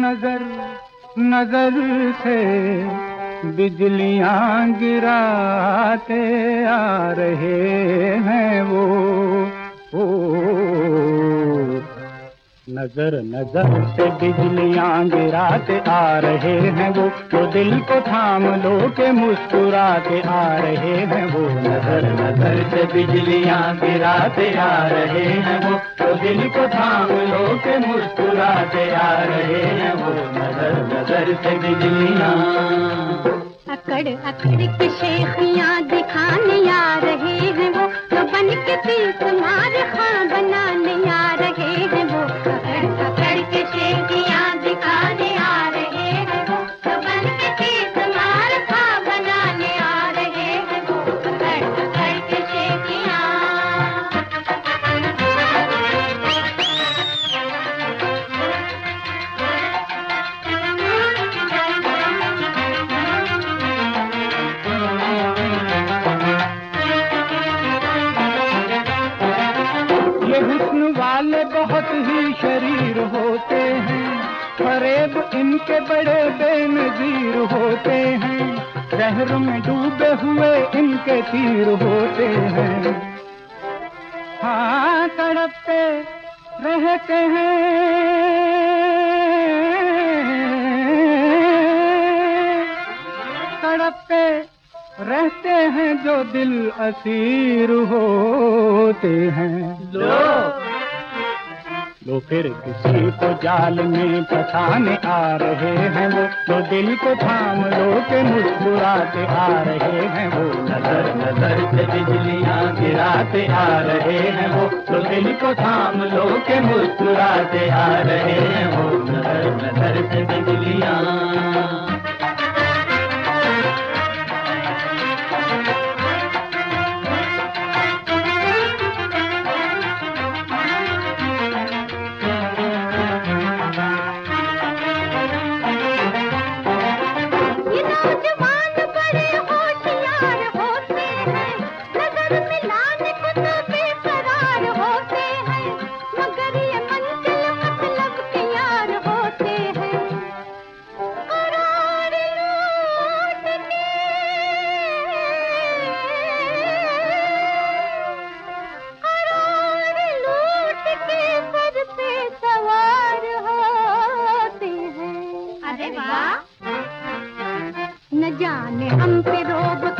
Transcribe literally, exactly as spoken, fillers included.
नजर नजर से बिजलियां गिराते आ रहे हैं वो, ओ, नजर नजर से बिजलियां गिराते आ रहे हैं वो, तो दिल को थाम लो के मुस्कुराते आ रहे हैं वो। नजर नजर से बिजलियां गिराते आ रहे हैं वो, तो दिल को थाम लो के मुस्कुराते आ रहे हैं वो। नजर नजर से बिजलियां अकड़ अकड़ के शेखियां दिखाने आ रहे हैं वो, तो बन के तीस मार खां बनाने आ रहे हैं वो। अकड़ अकड़ के शेखियां दिखाने आ रहे हैं वो, तो बन के तीस मार खां बनाने आ रहे हैं वो। अकड़ अकड़ के शेखियां हुस्न वाले बहुत ही शरीर होते हैं, फरेब इनके बड़े बेनजीर होते हैं, जहर में डूबे हुए इनके तीर होते हैं। हाँ तड़पते रहते हैं, तड़पते रहते हैं जो दिल असीर होते हैं। लो लो फिर किसी को जाल में फंसाने आ रहे हैं वो, तो दिल को थाम लो के मुस्कुराते आ रहे हैं वो। नजर नजर से बिजलियां गिराते आ रहे हैं वो, तो दिल को थाम लो के मुस्कुराते आ रहे हैं वो। नजर नजर से बिजलियां न जाने हम पे रोब